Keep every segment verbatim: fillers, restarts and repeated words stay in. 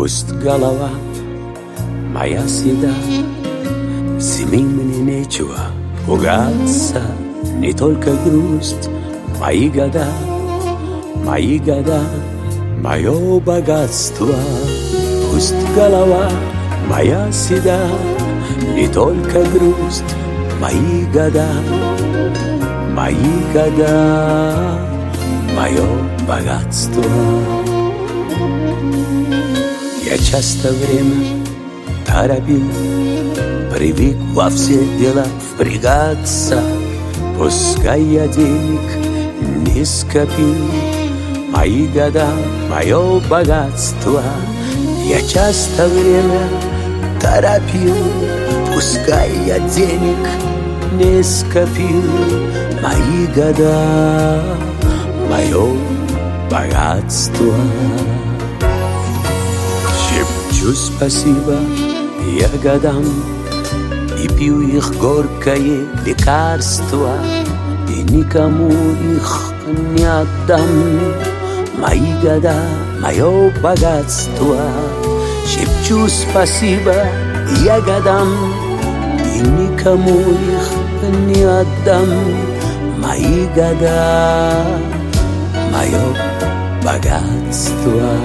Пусть голова моя седа, зимы мне нечего пугаться, не только грусть, мои года, мои года, мое богатство. Пусть голова моя седа, не только грусть, мои года, мои года, мое богатство. Я часто время торопил, привык во все дела впрягаться. Пускай я денег не скопил, мои года, мое богатство. Я часто время торопил, пускай я денег не скопил, мои года, мое богатство. Шепчу спасибо я годам и пью их горькое лекарство, и никому их не отдам. Мои года, мое богатство. Шепчу спасибо я годам и никому их не отдам. Мои года, мое богатство.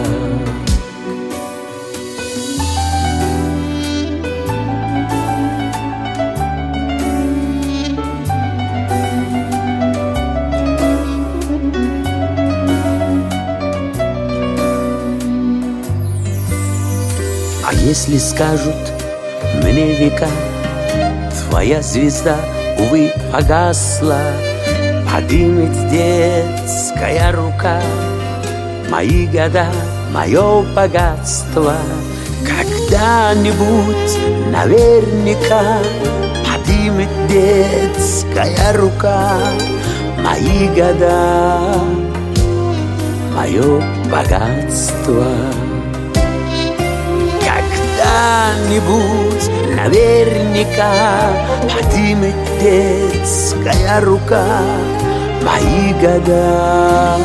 А если скажут мне века, твоя звезда, увы, погасла, поднимет детская рука, мои года, мое богатство. Когда-нибудь наверняка поднимет детская рука, мои года, мое богатство. Когда-нибудь наверняка поднимет детская рука, мои года,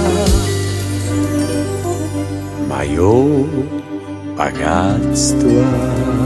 мое богатство.